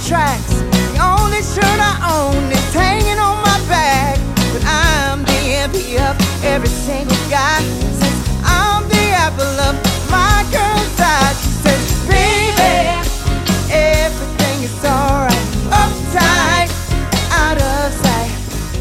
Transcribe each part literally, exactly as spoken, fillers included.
tracks. The only shirt I own is hanging on my back. But I'm the envy of every single guy, since I'm the apple of my girl's eye. She says, baby, everything is alright, uptight, out of sight.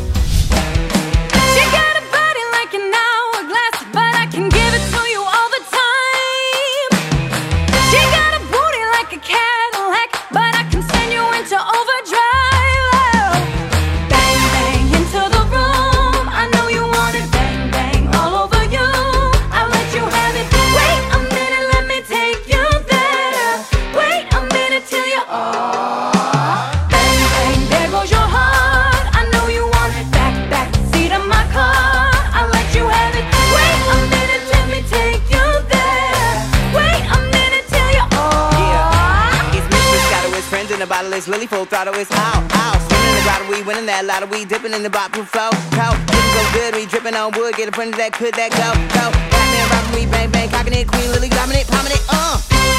She got a body like an hourglass, but I can give it to you all the time. She got a booty like a Cadillac, but I can send you into overdrive. Oh. Bang, bang, into the room. I know you want it. Bang, bang, all over you. I'll let you have it. Wait a minute, let me take you there. Wait a minute till you're all. Bang, bang, there goes your heart. I know you want it. Back, back, seat of my car. I'll let you have it. Wait a minute, let me take you there. Wait a minute till you're all. Yeah, it's Miss Moscato, his friends in the bottle, it's Lily full throttle, it's ow, ow. Swimming in the grotto, we winning that lotto, we dipping in the bottle flow, toe. Getting so good, we dripping on wood, get a friend that could that go, go. Batman rockin', we bang bang, cockin' it, Queen Lily dominate, prominent, uh.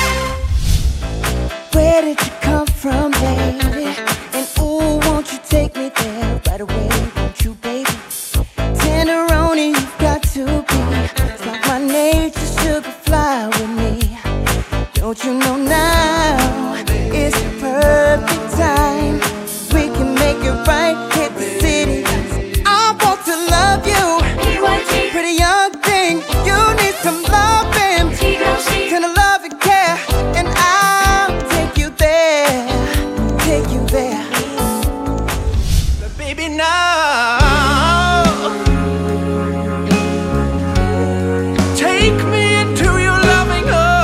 Where did you come from, baby? And ooh, won't you take me there right away, won't you, baby? Tenderoni, you've got to be. It's like my nature, sugar, fly with me. Don't you know now is the perfect time? We can make it right, hit the city. I want to love you, pretty young thing. You need some loving, tender love and care, and I'll take you there, take you there. But baby, now take me into your loving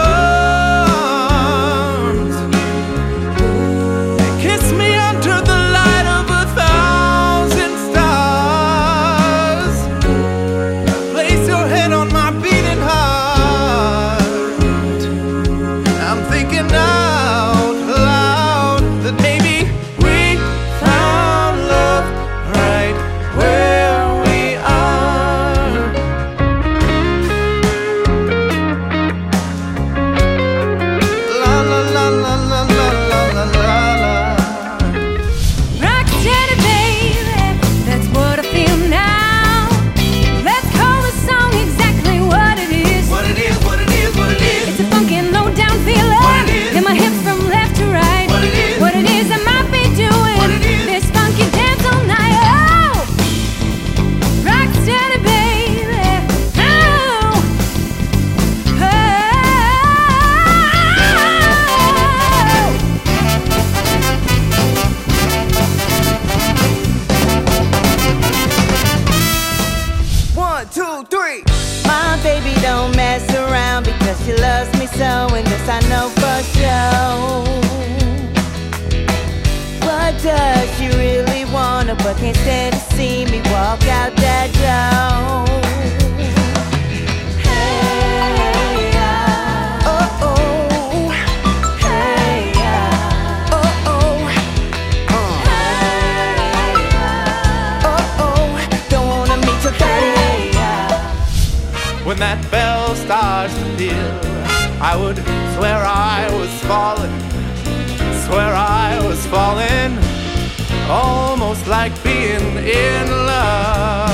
arms and kiss me under the light of a thousand stars. Place your head on my beating heart. I'm thinking out loud that maybe we found love right where we are. La la la la la la la la la la. Rock steady, baby, that's what I feel now. Let's call the song exactly what it is. What it is, what it is, what it is. It's a funky low-down feeling. What it is. In my hips from left to right. What it is. What it is I might be doing. What it is. This funky dance all night. Oh, rock steady, baby. Oh, One, two, three. My baby don't mess around because she loves me so, and this I know for sure. What does she really wanna, but can't stand to see me walk out that door? Hey, yeah. Oh, oh. Hey, yeah. Oh, oh. Hey, yeah. Oh, oh. Don't wanna meet your daddy. When that bell starts to peal, I would swear I was falling, swear I was falling, almost like being in love.